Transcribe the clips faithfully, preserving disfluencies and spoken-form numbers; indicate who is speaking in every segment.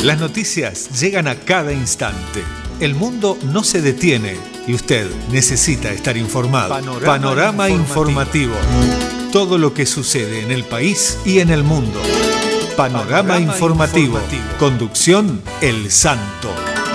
Speaker 1: Las noticias llegan a cada instante. El mundo no se detiene y usted necesita estar informado. Panorama, Panorama informativo. informativo. Todo lo que sucede en el país y en el mundo. Panorama, Panorama informativo. informativo. Conducción El Santo.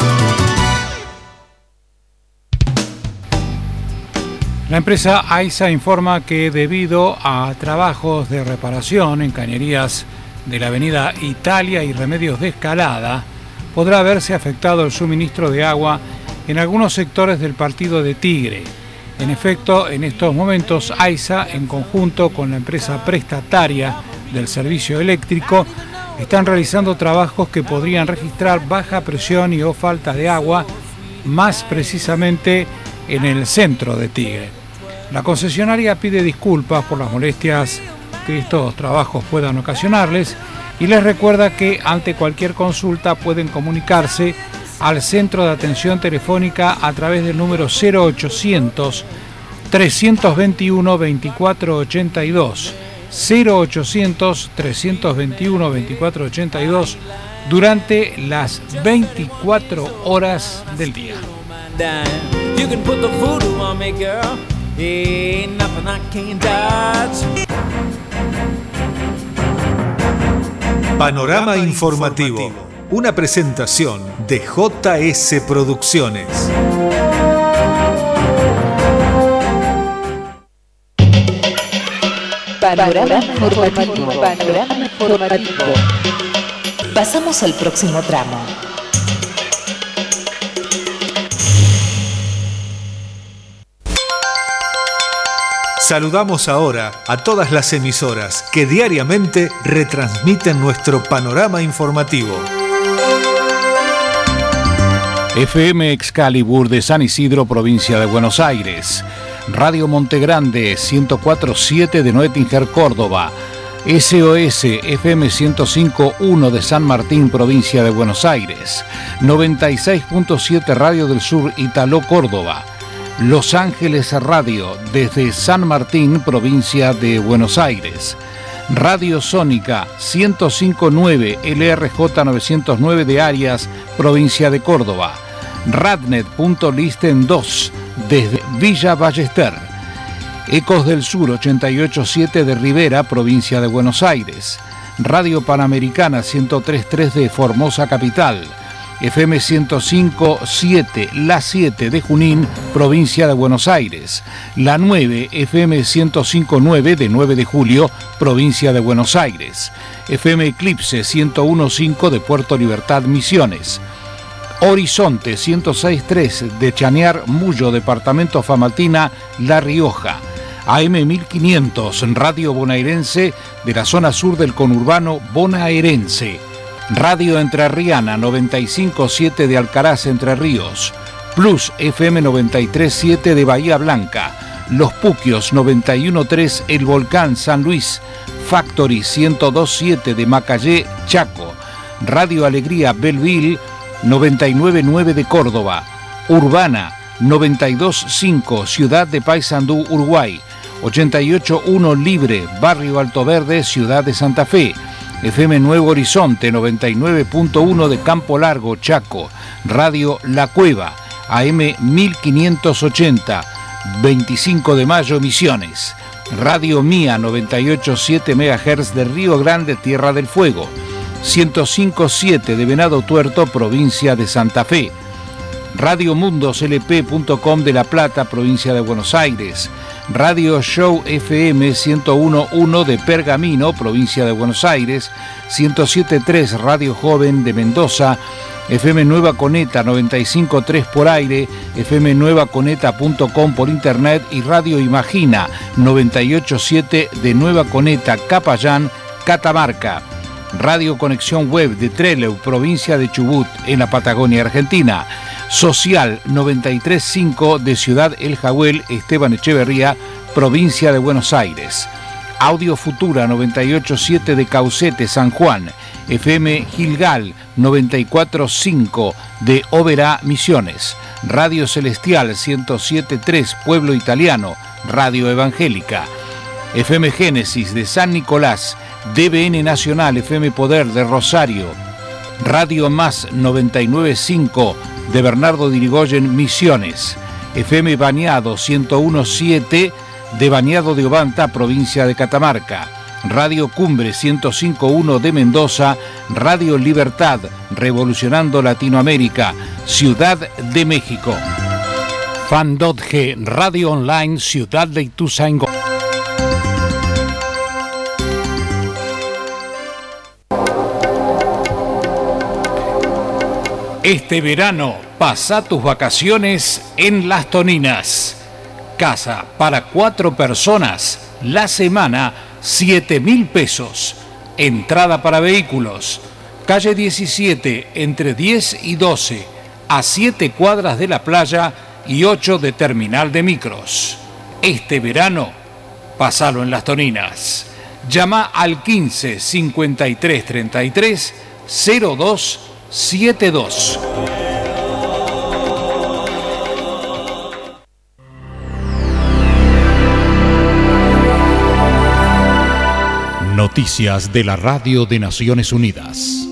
Speaker 2: La empresa AISA informa que debido a trabajos de reparación en cañerías de la avenida Italia y Remedios de Escalada, podrá verse afectado el suministro de agua en algunos sectores del partido de Tigre. En efecto, en estos momentos AISA, en conjunto con la empresa prestataria del servicio eléctrico, están realizando trabajos que podrían registrar baja presión y o falta de agua, más precisamente en el centro de Tigre. La concesionaria pide disculpas por las molestias que estos trabajos puedan ocasionarles y les recuerda que ante cualquier consulta pueden comunicarse al centro de atención telefónica a través del número cero ochocientos, trescientos veintiuno, veinticuatro ochenta y dos, cero ochocientos, trescientos veintiuno, veinticuatro ochenta y dos durante las veinticuatro horas del día.
Speaker 1: Panorama informativo, una presentación de J S Producciones.
Speaker 3: Panorama informativo. Panorama informativo. Pasamos al próximo tramo.
Speaker 1: Saludamos ahora a todas las emisoras que diariamente retransmiten nuestro panorama informativo.
Speaker 2: F M Excalibur de San Isidro, provincia de Buenos Aires. Radio Montegrande ciento cuatro punto siete de Noetinger, Córdoba. S O S F M ciento cinco punto uno de San Martín, provincia de Buenos Aires. noventa y seis punto siete Radio del Sur, Italó, Córdoba. Los Ángeles Radio, desde San Martín, provincia de Buenos Aires. Radio Sónica ciento cinco punto nueve L R J novecientos nueve de Arias, provincia de Córdoba. Radnet.listen dos, desde Villa Ballester. Ecos del Sur ochenta y ocho punto siete de Rivera, provincia de Buenos Aires. Radio Panamericana ciento tres punto tres de Formosa Capital. F M ciento cinco punto siete, La siete de Junín, provincia de Buenos Aires. La nueve, F M ciento cinco punto nueve de nueve de Julio, provincia de Buenos Aires. F M Eclipse ciento uno punto cinco de Puerto Libertad, Misiones. Horizonte ciento seis punto tres de Chañar, Mullo, departamento Famatina, La Rioja. A M mil quinientos, Radio Bonaerense de la zona sur del conurbano bonaerense. Radio Entrerriana noventa y cinco punto siete de Alcaraz, Entre Ríos. Plus F M noventa y tres punto siete de Bahía Blanca. Los Puquios noventa y uno punto tres El Volcán, San Luis. Factory ciento dos punto siete de Macayé, Chaco. Radio Alegría Belleville noventa y nueve punto nueve de Córdoba. Urbana noventa y dos punto cinco Ciudad de Paysandú, Uruguay. ochenta y ocho punto uno Libre, Barrio Alto Verde, Ciudad de Santa Fe. F M Nuevo Horizonte noventa y nueve punto uno de Campo Largo, Chaco. Radio La Cueva, A M mil quinientos ochenta, veinticinco de mayo, Misiones. Radio Mía noventa y ocho punto siete megahertz de Río Grande, Tierra del Fuego. ciento cinco punto siete de Venado Tuerto, provincia de Santa Fe. Radio Mundos L P punto com de La Plata, provincia de Buenos Aires. Radio Show F M ciento uno punto uno de Pergamino, provincia de Buenos Aires. ciento siete punto tres Radio Joven de Mendoza. F M Nueva Coneta noventa y cinco punto tres por aire, F M nueva coneta punto com por internet y Radio Imagina noventa y ocho punto siete de Nueva Coneta, Capayán, Catamarca. Radio Conexión Web de Trelew, provincia de Chubut, en la Patagonia Argentina. Social noventa y tres punto cinco de Ciudad El Jagüel, Esteban Echeverría, provincia de Buenos Aires. Audio Futura noventa y ocho punto siete de Caucete, San Juan. F M Gilgal noventa y cuatro punto cinco de Oberá, Misiones. Radio Celestial ciento siete punto tres, Pueblo Italiano, Radio Evangélica. F M Génesis de San Nicolás. D B N Nacional, F M Poder de Rosario. Radio Más noventa y nueve punto cinco de Bernardo de Irigoyen, Misiones. F M Bañado ciento uno punto siete de Bañado de Obanta, provincia de Catamarca. Radio Cumbre ciento cinco punto uno de Mendoza. Radio Libertad, revolucionando Latinoamérica, Ciudad de México. Fandotge, Radio Online, Ciudad de Ituzaingó. Este verano, pasa tus vacaciones en Las Toninas. Casa para cuatro personas, la semana, siete mil pesos. Entrada para vehículos. Calle diecisiete, entre diez y doce, a siete cuadras de la playa y ocho de terminal de micros. Este verano, pasalo en Las Toninas. Llama al quince, cincuenta y tres, treinta y tres, cero dos setenta y dos.
Speaker 4: Noticias de la Radio de Naciones Unidas.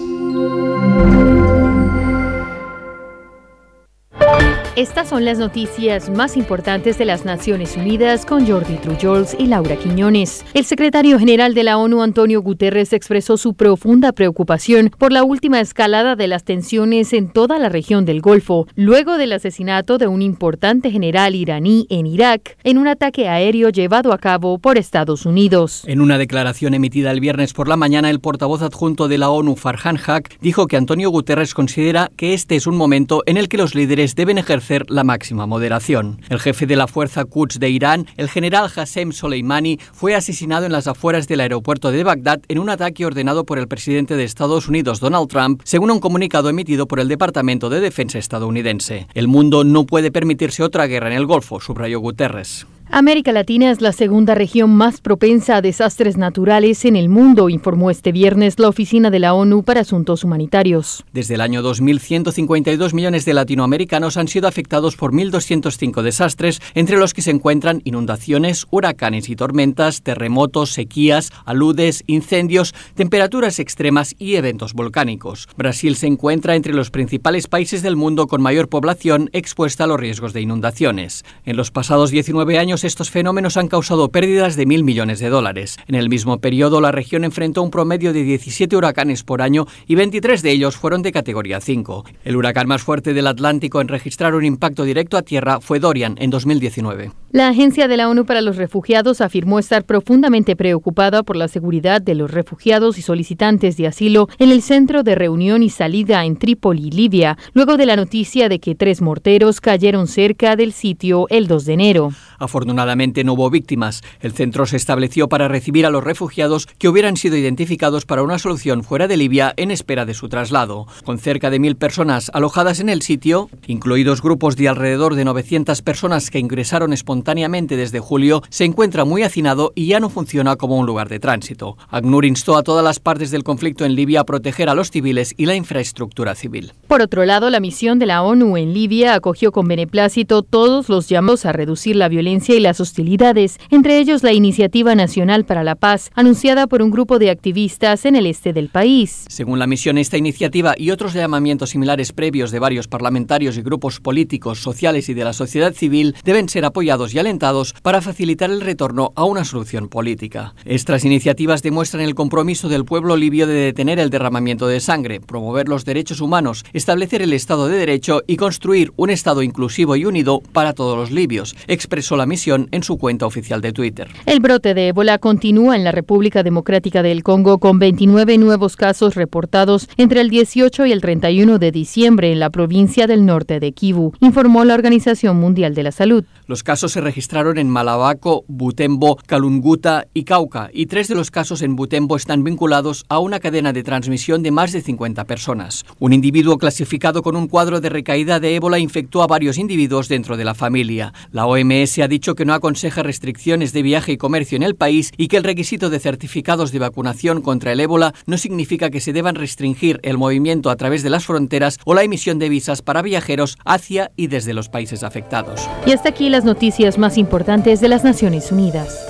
Speaker 5: Estas son las noticias más importantes de las Naciones Unidas con Jordi Trujols y Laura Quiñones. El secretario general de la ONU, Antonio Guterres, expresó su profunda preocupación por la última escalada de las tensiones en toda la región del Golfo, luego del asesinato de un importante general iraní en Irak en un ataque aéreo llevado a cabo por Estados Unidos.
Speaker 6: En una declaración emitida el viernes por la mañana, el portavoz adjunto de la ONU, Farhan Haq, dijo que Antonio Guterres considera que este es un momento en el que los líderes deben ejercer la máxima moderación. El jefe de la fuerza Quds de Irán, el general Qasem Soleimani, fue asesinado en las afueras del aeropuerto de Bagdad en un ataque ordenado por el presidente de Estados Unidos, Donald Trump, según un comunicado emitido por el Departamento de Defensa estadounidense. El mundo no puede permitirse otra guerra en el Golfo, subrayó Guterres.
Speaker 5: América Latina es la segunda región más propensa a desastres naturales en el mundo, informó este viernes la Oficina de la ONU para Asuntos Humanitarios.
Speaker 6: Desde el año dos mil, ciento cincuenta y dos millones de latinoamericanos han sido afectados por mil doscientos cinco desastres, entre los que se encuentran inundaciones, huracanes y tormentas, terremotos, sequías, aludes, incendios, temperaturas extremas y eventos volcánicos. Brasil se encuentra entre los principales países del mundo con mayor población expuesta a los riesgos de inundaciones. En los pasados diecinueve años, estos fenómenos han causado pérdidas de mil millones de dólares. En el mismo periodo, la región enfrentó un promedio de diecisiete huracanes por año y veintitrés de ellos fueron de categoría cinco. El huracán más fuerte del Atlántico en registrar un impacto directo a tierra fue Dorian en dos mil diecinueve.
Speaker 5: La Agencia de la ONU para los Refugiados afirmó estar profundamente preocupada por la seguridad de los refugiados y solicitantes de asilo en el centro de reunión y salida en Trípoli, Libia, luego de la noticia de que tres morteros cayeron cerca del sitio el dos de enero.
Speaker 6: Afortunadamente no hubo víctimas. El centro se estableció para recibir a los refugiados que hubieran sido identificados para una solución fuera de Libia en espera de su traslado. Con cerca de mil personas alojadas en el sitio, incluidos grupos de alrededor de novecientas personas que ingresaron espontáneamente desde julio, se encuentra muy hacinado y ya no funciona como un lugar de tránsito. ACNUR instó a todas las partes del conflicto en Libia a proteger a los civiles y la infraestructura civil.
Speaker 5: Por otro lado, la misión de la ONU en Libia acogió con beneplácito todos los llamados a reducir la violencia y las hostilidades, entre ellos la Iniciativa Nacional para la Paz, anunciada por un grupo de activistas en el este del país.
Speaker 6: Según la misión, esta iniciativa y otros llamamientos similares previos de varios parlamentarios y grupos políticos, sociales y de la sociedad civil deben ser apoyados y alentados para facilitar el retorno a una solución política. Estas iniciativas demuestran el compromiso del pueblo libio de detener el derramamiento de sangre, promover los derechos humanos, establecer el Estado de Derecho y construir un Estado inclusivo y unido para todos los libios, expresó la misión en su cuenta oficial de Twitter.
Speaker 5: El brote de ébola continúa en la República Democrática del Congo con veintinueve nuevos casos reportados entre el dieciocho y el treinta y uno de diciembre en la provincia del norte de Kivu, informó la Organización Mundial de la Salud.
Speaker 6: Los casos se registraron en Malabaco, Butembo, Kalunguta y Cauca, y tres de los casos en Butembo están vinculados a una cadena de transmisión de más de cincuenta personas. Un individuo clasificado con un cuadro de recaída de ébola infectó a varios individuos dentro de la familia. La O M S ha dicho que no aconseja restricciones de viaje y comercio en el país y que el requisito de certificados de vacunación contra el ébola no significa que se deban restringir el movimiento a través de las fronteras o la emisión de visas para viajeros hacia y desde los países afectados.
Speaker 5: Y hasta aquí las noticias más importantes de las Naciones Unidas.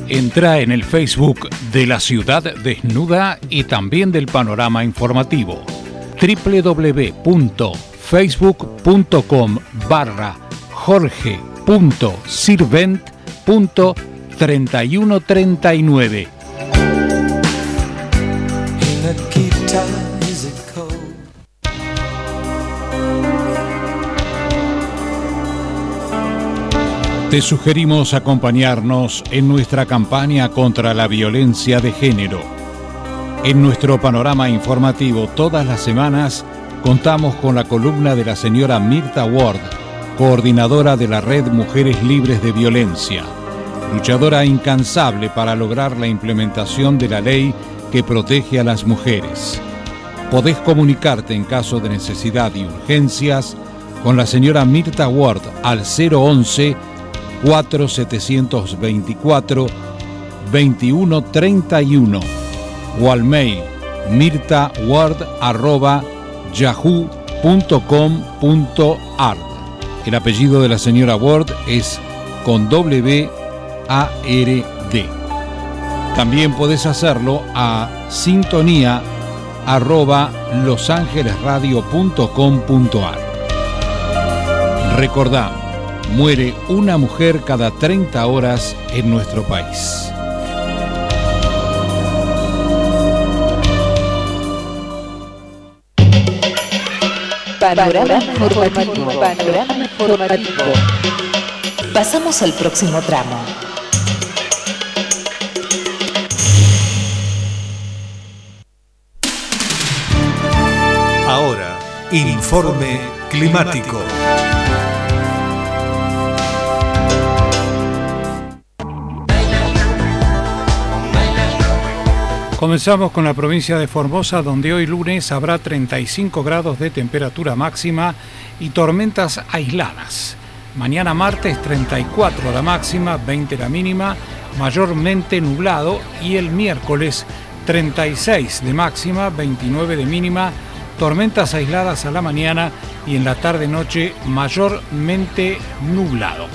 Speaker 2: Entra en el Facebook de la Ciudad Desnuda y también del Panorama Informativo. doble u doble u doble u punto facebook punto com barra jorge punto sirvent punto treinta y uno treinta y nueve. Te sugerimos acompañarnos en nuestra campaña contra la violencia de género. En nuestro panorama informativo todas las semanas contamos con la columna de la señora Mirta Ward, coordinadora de la Red Mujeres Libres de Violencia, luchadora incansable para lograr la implementación de la ley que protege a las mujeres. Podés comunicarte en caso de necesidad y urgencias con la señora Mirta Ward al cero once, cuatro setecientos veinticuatro, veintiuno treinta y uno o al mail mirtaward arroba yahoo punto com punto ar. El apellido de la señora Ward es con W A R D. También podés hacerlo a sintonía arroba losangelesradio punto com punto ar. Recordá, muere una mujer cada treinta horas en nuestro país.
Speaker 3: Panorama informativo. Panorama informativo. Pasamos al próximo tramo.
Speaker 1: Ahora, informe climático.
Speaker 2: Comenzamos con la provincia de Formosa, donde hoy lunes habrá treinta y cinco grados de temperatura máxima y tormentas aisladas. Mañana martes treinta y cuatro la máxima, veinte la mínima, mayormente nublado, y el miércoles treinta y seis de máxima, veintinueve de mínima, tormentas aisladas a la mañana y en la tarde-noche mayormente nublado.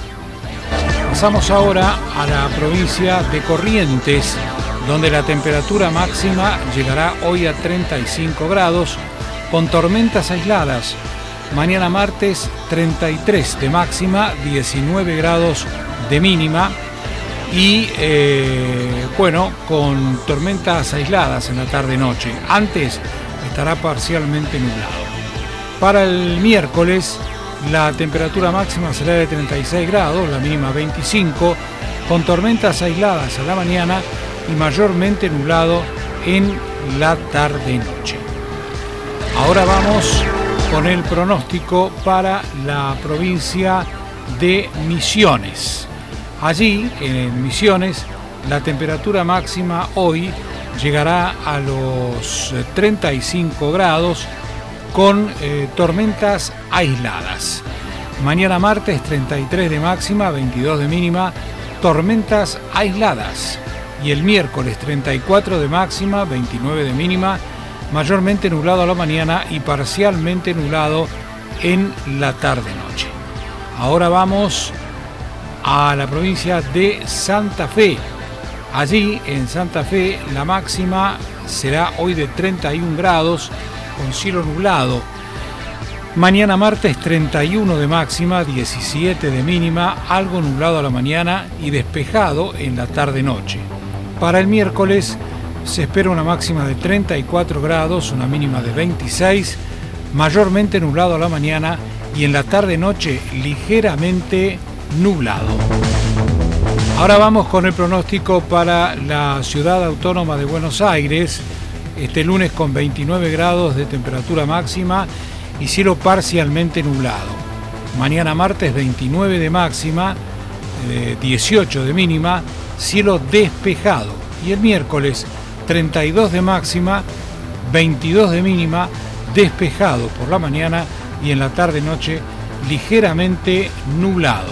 Speaker 2: Pasamos ahora a la provincia de Corrientes, donde la temperatura máxima llegará hoy a treinta y cinco grados, con tormentas aisladas. Mañana martes treinta y tres de máxima, diecinueve grados de mínima y, eh, bueno, con tormentas aisladas en la tarde-noche. Antes estará parcialmente nublado. Para el miércoles la temperatura máxima será de treinta y seis grados, la mínima veinticinco, con tormentas aisladas a la mañana y mayormente nublado en la tarde-noche. Ahora vamos con el pronóstico para la provincia de Misiones. Allí, en Misiones, la temperatura máxima hoy llegará a los treinta y cinco grados con eh, tormentas aisladas. Mañana martes treinta y tres de máxima, veintidós de mínima, tormentas aisladas. Y el miércoles treinta y cuatro de máxima, veintinueve de mínima, mayormente nublado a la mañana y parcialmente nublado en la tarde-noche. Ahora vamos a la provincia de Santa Fe. Allí, en Santa Fe, la máxima será hoy de treinta y un grados con cielo nublado. Mañana martes treinta y uno de máxima, diecisiete de mínima, algo nublado a la mañana y despejado en la tarde-noche. Para el miércoles se espera una máxima de treinta y cuatro grados, una mínima de veintiséis, mayormente nublado a la mañana y en la tarde-noche ligeramente nublado. Ahora vamos con el pronóstico para la ciudad autónoma de Buenos Aires. Este lunes con veintinueve grados de temperatura máxima y cielo parcialmente nublado. Mañana martes veintinueve de máxima, eh, dieciocho de mínima, cielo despejado. Y el miércoles treinta y dos de máxima, veintidós de mínima, despejado por la mañana y en la tarde-noche ligeramente nublado.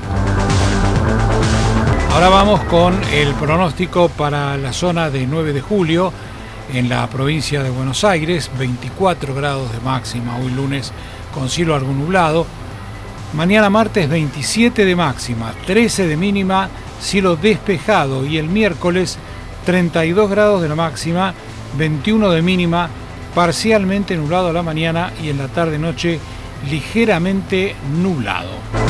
Speaker 2: Ahora vamos con el pronóstico para la zona de nueve de julio en la provincia de Buenos Aires, veinticuatro grados de máxima hoy lunes con cielo algo nublado. Mañana martes veintisiete de máxima, trece de mínima, cielo despejado. Y el miércoles treinta y dos grados de la máxima, veintiuno de mínima, parcialmente nublado a la mañana y en la tarde-noche ligeramente nublado.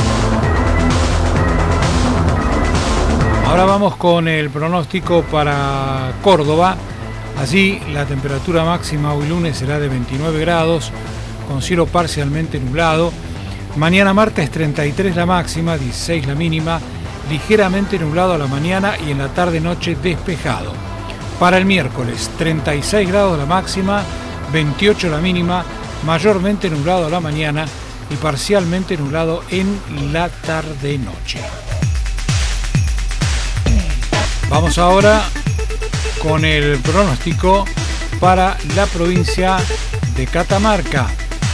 Speaker 2: Ahora vamos con el pronóstico para Córdoba. Allí la temperatura máxima hoy lunes será de veintinueve grados, con cielo parcialmente nublado. Mañana martes treinta y tres la máxima, dieciséis la mínima, ligeramente nublado a la mañana y en la tarde-noche despejado. Para el miércoles treinta y seis grados la máxima, veintiocho la mínima, mayormente nublado a la mañana y parcialmente nublado en la tarde-noche. Vamos ahora con el pronóstico para la provincia de Catamarca.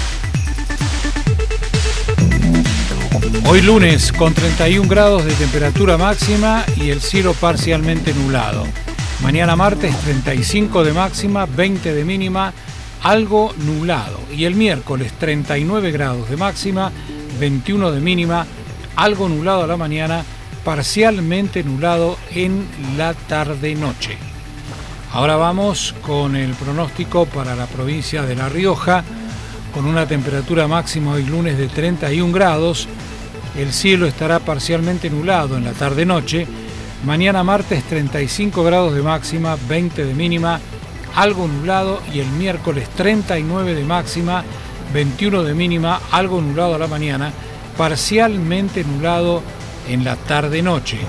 Speaker 2: Hoy lunes con treinta y un grados de temperatura máxima y el cielo parcialmente nublado. Mañana martes treinta y cinco de máxima, veinte de mínima, algo nublado. Y el miércoles treinta y nueve grados de máxima, veintiuno de mínima, algo nublado a la mañana, parcialmente nublado en la tarde-noche. Ahora vamos con el pronóstico para la provincia de La Rioja, con una temperatura máxima hoy lunes de treinta y un grados. El cielo estará parcialmente nublado en la tarde-noche. Mañana martes treinta y cinco grados de máxima, veinte de mínima, algo nublado. Y el miércoles treinta y nueve de máxima, veintiuno de mínima, algo nublado a la mañana, parcialmente nublado en la tarde-noche.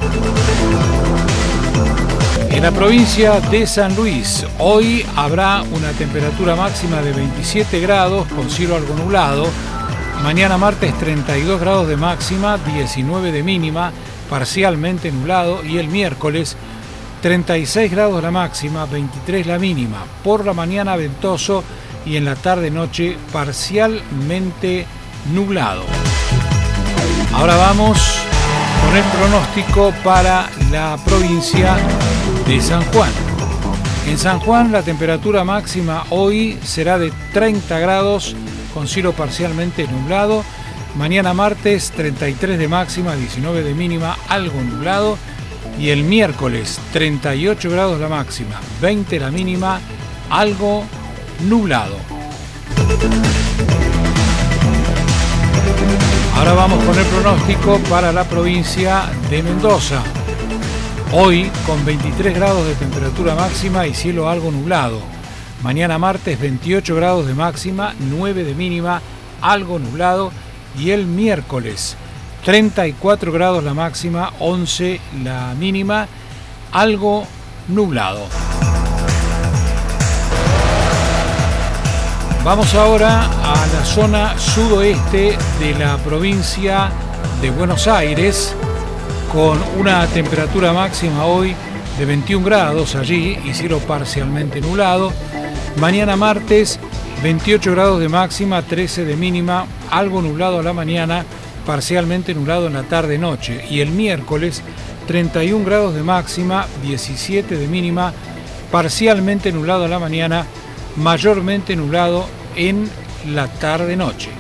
Speaker 2: En la provincia de San Luis, hoy habrá una temperatura máxima de veintisiete grados con cielo algo nublado. Mañana martes treinta y dos grados de máxima, diecinueve de mínima, parcialmente nublado. Y el miércoles treinta y seis grados la máxima, veintitrés la mínima. Por la mañana ventoso y en la tarde-noche parcialmente nublado. Ahora vamos con el pronóstico para la provincia de San Juan. En San Juan la temperatura máxima hoy será de treinta grados con cielo parcialmente nublado. Mañana martes treinta y tres de máxima, diecinueve de mínima, algo nublado. Y el miércoles treinta y ocho grados la máxima, veinte la mínima, algo nublado. Ahora vamos con el pronóstico para la provincia de Mendoza. Hoy con veintitrés grados de temperatura máxima y cielo algo nublado. Mañana martes veintiocho grados de máxima, nueve de mínima, algo nublado. Y el miércoles treinta y cuatro grados la máxima, once la mínima, algo nublado. Vamos ahora a la zona sudoeste de la provincia de Buenos Aires, con una temperatura máxima hoy de veintiún grados allí y cielo parcialmente nublado. Mañana martes veintiocho grados de máxima, trece de mínima, algo nublado a la mañana, parcialmente nublado en la tarde-noche. Y el miércoles treinta y un grados de máxima, diecisiete de mínima, parcialmente nublado a la mañana, mayormente nublado en la tarde-noche.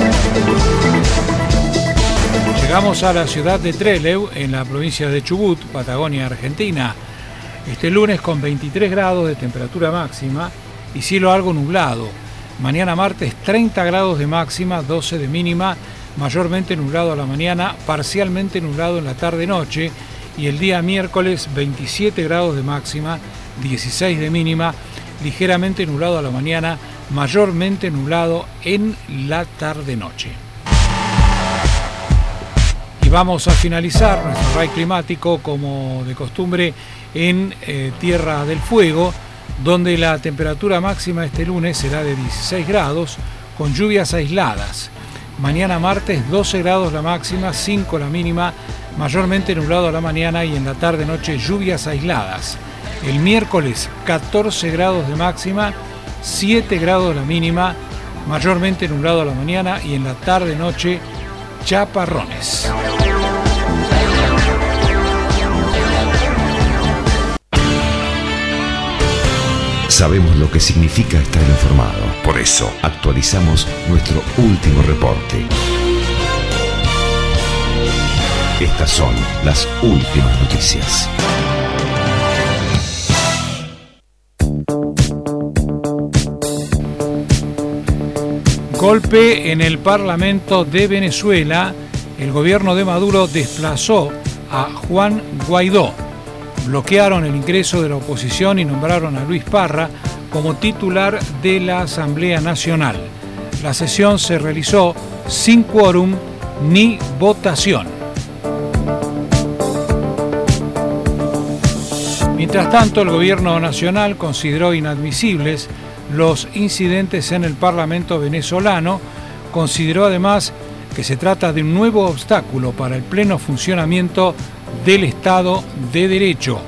Speaker 2: Llegamos a la ciudad de Trelew, en la provincia de Chubut, Patagonia, Argentina. Este lunes con veintitrés grados de temperatura máxima y cielo algo nublado. Mañana martes treinta grados de máxima, doce de mínima, mayormente nublado a la mañana, parcialmente nublado en la tarde-noche. Y el día miércoles veintisiete grados de máxima, dieciséis de mínima, ligeramente nublado a la mañana, mayormente nublado en la tarde-noche. Y vamos a finalizar nuestro R A I climático, como de costumbre, en eh, Tierra del Fuego, donde la temperatura máxima este lunes será de dieciséis grados, con lluvias aisladas. Mañana martes doce grados la máxima, cinco la mínima, mayormente nublado a la mañana y en la tarde-noche lluvias aisladas. El miércoles catorce grados de máxima, siete grados la mínima, mayormente nublado a la mañana y en la tarde-noche chaparrones.
Speaker 7: Sabemos lo que significa estar informado. Por eso actualizamos nuestro último reporte. Estas son las últimas noticias.
Speaker 2: Golpe en el Parlamento de Venezuela. El gobierno de Maduro desplazó a Juan Guaidó. Bloquearon el ingreso de la oposición y nombraron a Luis Parra como titular de la Asamblea Nacional. La sesión se realizó sin quórum ni votación. Mientras tanto, el gobierno nacional consideró inadmisibles los incidentes en el Parlamento venezolano. Consideró además que se trata de un nuevo obstáculo para el pleno funcionamiento del Estado de Derecho.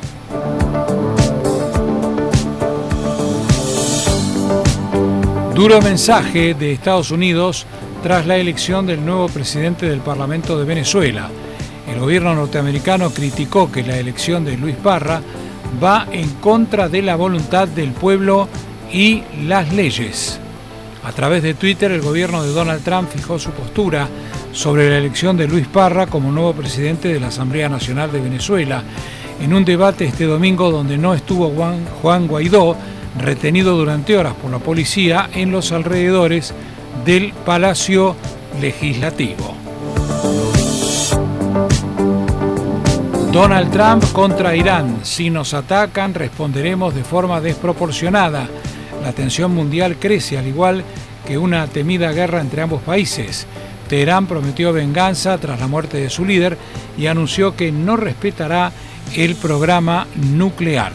Speaker 2: Duro mensaje de Estados Unidos tras la elección del nuevo presidente del Parlamento de Venezuela. El gobierno norteamericano criticó que la elección de Luis Parra va en contra de la voluntad del pueblo y las leyes. A través de Twitter, el gobierno de Donald Trump fijó su postura sobre la elección de Luis Parra como nuevo presidente de la Asamblea Nacional de Venezuela, en un debate este domingo donde no estuvo Juan, Juan Guaidó, retenido durante horas por la policía en los alrededores del Palacio Legislativo. Donald Trump contra Irán. Si nos atacan, responderemos de forma desproporcionada. La tensión mundial crece, al igual que una temida guerra entre ambos países. Teherán prometió venganza tras la muerte de su líder y anunció que no respetará el programa nuclear.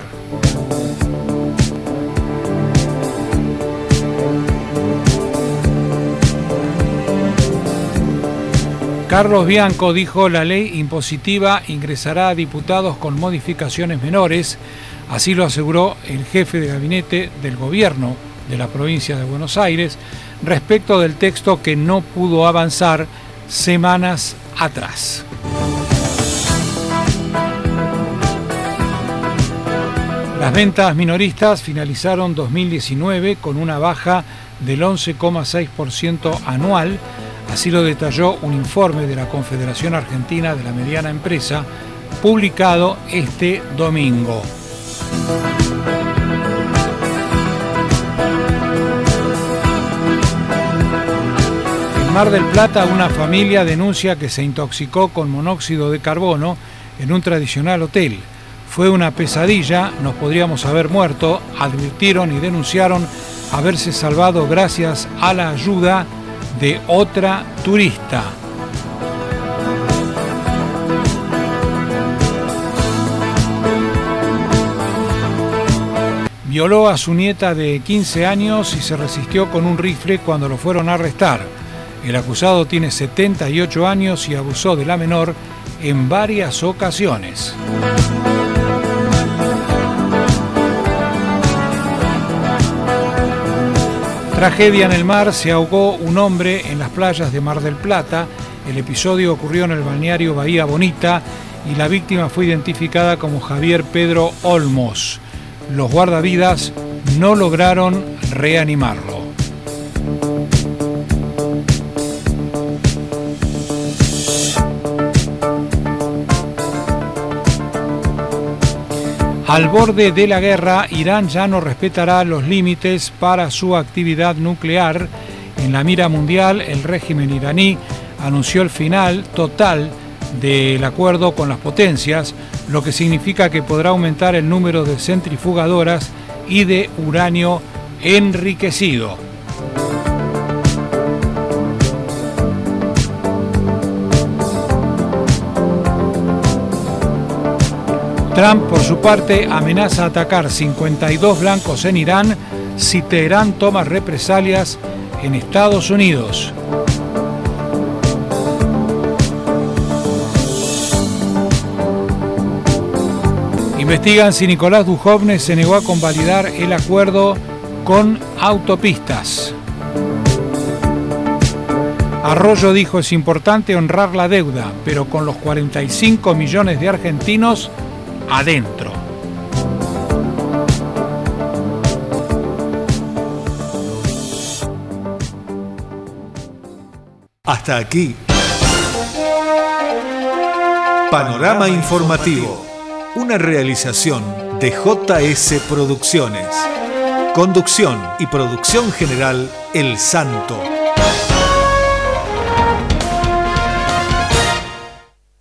Speaker 2: Carlos Bianco dijo: la ley impositiva ingresará a diputados con modificaciones menores. Así lo aseguró el jefe de gabinete del gobierno de la provincia de Buenos Aires respecto del texto que no pudo avanzar semanas atrás. Las ventas minoristas finalizaron dos mil diecinueve con una baja del once coma seis por ciento anual. Así lo detalló un informe de la Confederación Argentina de la Mediana Empresa, publicado este domingo. En Mar del Plata, una familia denuncia que se intoxicó con monóxido de carbono en un tradicional hotel. Fue una pesadilla, nos podríamos haber muerto, advirtieron y denunciaron haberse salvado gracias a la ayuda de otra turista. Violó a su nieta de quince años y se resistió con un rifle cuando lo fueron a arrestar. El acusado tiene setenta y ocho años y abusó de la menor en varias ocasiones. Tragedia en el mar, se ahogó un hombre en las playas de Mar del Plata. El episodio ocurrió en el balneario Bahía Bonita y la víctima fue identificada como Javier Pedro Olmos. Los guardavidas no lograron reanimarlo. Al borde de la guerra, Irán ya no respetará los límites para su actividad nuclear. En la mira mundial, el régimen iraní anunció el final total del acuerdo con las potencias, lo que significa que podrá aumentar el número de centrifugadoras y de uranio enriquecido. Trump, por su parte, amenaza atacar cincuenta y dos blancos en Irán si Teherán toma represalias en Estados Unidos. Investigan si Nicolás Dujovne se negó a convalidar el acuerdo con autopistas. Arroyo dijo: es importante honrar la deuda, pero con los cuarenta y cinco millones de argentinos adentro.
Speaker 1: Hasta aquí Panorama Informativo, una realización de J S Producciones. Conducción y producción general El Santo.